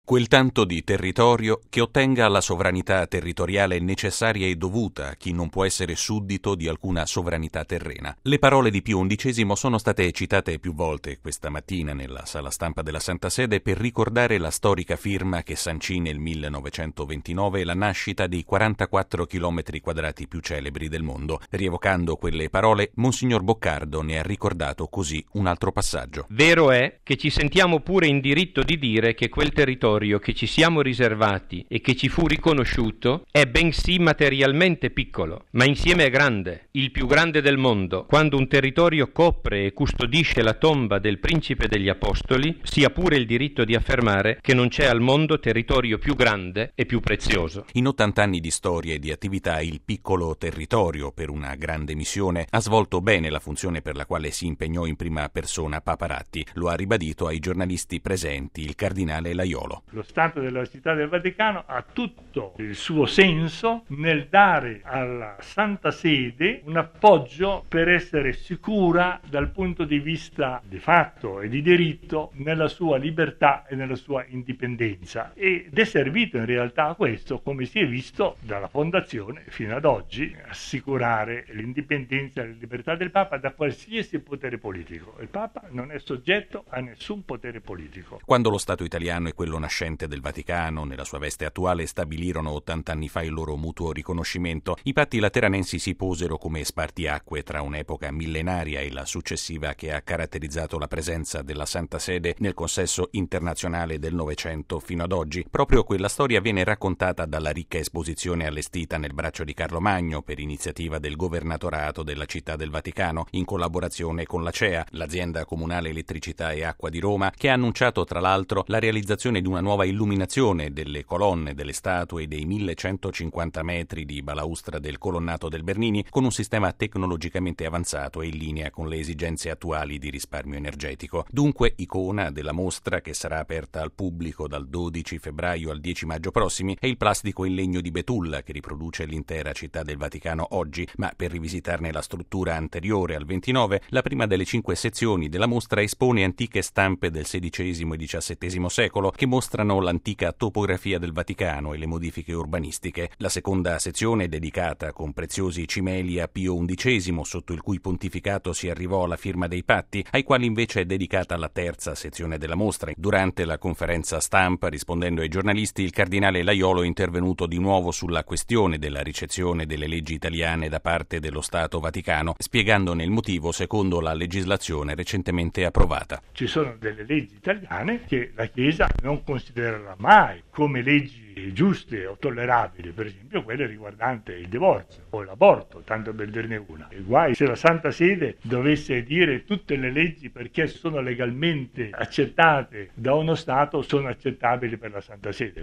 quel tanto di territorio che ottenga la sovranità territoriale necessaria e dovuta a chi non può essere suddito di alcuna sovranità terrena. Le parole di Pio XI sono state citate più volte questa mattina nella sala stampa della Santa Sede per ricordare la storica firma che sancì nel 1929 la nascita dei 44 chilometri quadrati più celebri del mondo. Rievocando quelle parole, Monsignor Boccardo ne ha ricordato così un altro passaggio. Vero è che ci sentiamo pure in diritto di dire che quel territorio che ci siamo riservati e che ci fu riconosciuto è bensì materialmente piccolo, ma insieme è grande, il più grande del mondo. Quando un territorio copre e custodisce la tomba del principe degli apostoli, si ha pure il diritto di affermare che non c'è al mondo territorio più grande e più prezioso. In 80 anni di storia e di attività, il piccolo territorio, per una grande missione, ha svolto bene la funzione per la quale si impegnò in prima persona Papa Ratti. Lo ha ribadito ai giornalisti presenti il cardinale Laiolo. Lo Stato della Città del Vaticano ha tutto il suo senso nel dare alla Santa Sede un appoggio per essere sicura dal punto di vista di fatto e di diritto nella sua libertà e nella sua indipendenza, ed è servito in realtà a questo, come si è visto dalla fondazione fino ad oggi, assicurare l'indipendenza e la libertà del Papa da qualsiasi potere politico. Il Papa non è soggetto a nessun potere politico. Quando lo Stato italiano e quello nascente del Vaticano, nella sua veste attuale, stabilirono 80 anni fa il loro mutuo riconoscimento, i patti lateranensi si posero come spartiacque tra un'epoca millenaria e la successiva che ha caratterizzato la presenza della Santa Sede nel consesso internazionale del Novecento fino ad oggi. Proprio quella storia viene raccontata dalla ricca esposizione allestita nel Braccio di Carlo Magno per iniziativa del Governatorato della Città del Vaticano, in collaborazione con l'ACEA, l'azienda comunale elettricità e acqua di Roma, che ha annunciato tra l'altro la realizzazione di una nuova illuminazione delle colonne, delle statue e dei 1150 metri di balaustra del colonnato del Bernini con un sistema tecnologicamente avanzato e in linea con le esigenze attuali di risparmio energetico. Dunque, icona della mostra, che sarà aperta al pubblico dal 12 febbraio al 10 maggio prossimi, è il plastico in legno di betulla che riproduce l'intera Città del Vaticano oggi, ma per rivisitarne la struttura anteriore al 29, la prima delle 5 sezioni della mostra espone antiche stampe del XVI e XVII secolo che mostrano l'antica topografia del Vaticano e le modifiche urbanistiche. La seconda sezione è dedicata con preziosi cimeli a Pio XI, sotto il cui pontificato si arrivò alla firma dei patti, ai quali invece è dedicata la terza sezione della mostra. Durante la conferenza stampa, rispondendo ai giornalisti, il cardinale Laiolo è intervenuto di nuovo sulla questione della ricezione delle leggi italiane da parte dello Stato Vaticano, spiegandone il motivo secondo la legislazione recentemente approvata. Ci sono delle leggi italiane che la Chiesa non considererà mai come leggi giuste o tollerabili, per esempio quelle riguardanti il divorzio o l'aborto, tanto per dirne una. E guai se la Santa Sede dovesse dire tutte le leggi, perché sono legalmente accettate da uno Stato, sono accettabili per la Santa Sede.